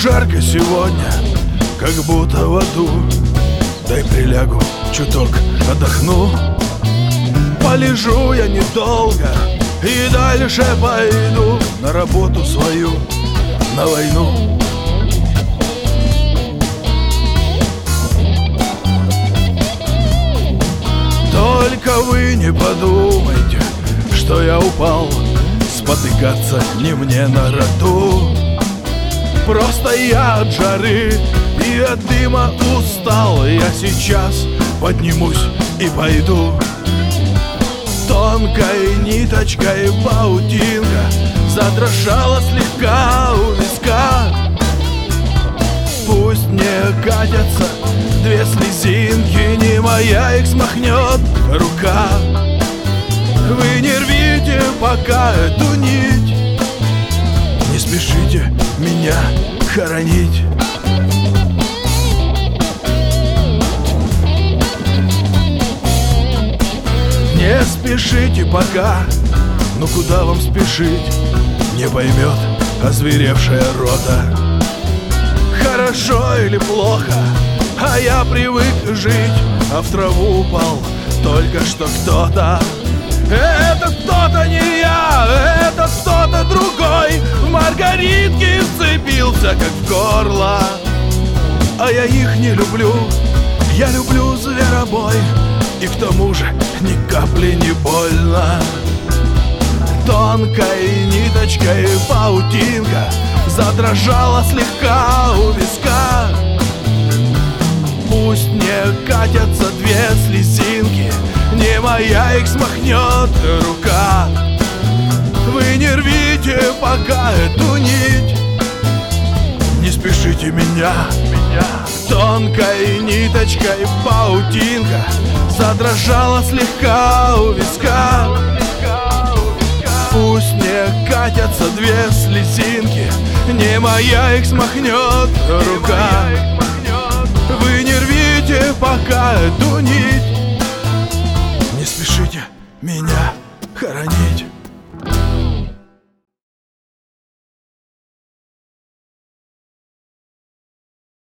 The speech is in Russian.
жарко сегодня, как будто в аду. Дай прилягу, чуток отдохну. Полежу я недолго и дальше пойду на работу свою, на войну. Только вы не подумайте, что я упал. Спотыкаться не мне на роду. Просто я от жары и от дыма устал. Я сейчас поднимусь и пойду. Тонкой ниточкой паутинка задрожала слегка у виска. Пусть не катятся две слезинки, не моя их смахнет рука. Вы не рвите пока эту нить, не спешите меня хоронить. Не спешите пока, ну куда вам спешить? Не поймет озверевшая рота. Хорошо или плохо, а я привык жить, а в траву упал только что кто-то. Это кто-то не я, это кто-то другой. В маргаритки вцепился, как в горло. А я их не люблю, я люблю зверобой. И к тому же ни капли не больно. Тонкой ниточкой паутинка задрожала слегка у виска. Пусть не катятся две слезинки, не моя их смахнет рука. Вы не рвите пока эту нить, не спешите меня. Тонкой ниточкой паутинка задрожала слегка у виска. Пусть не катятся две слезинки, не моя их смахнет рука. Вы не рвите пока эту нить, не спешите меня.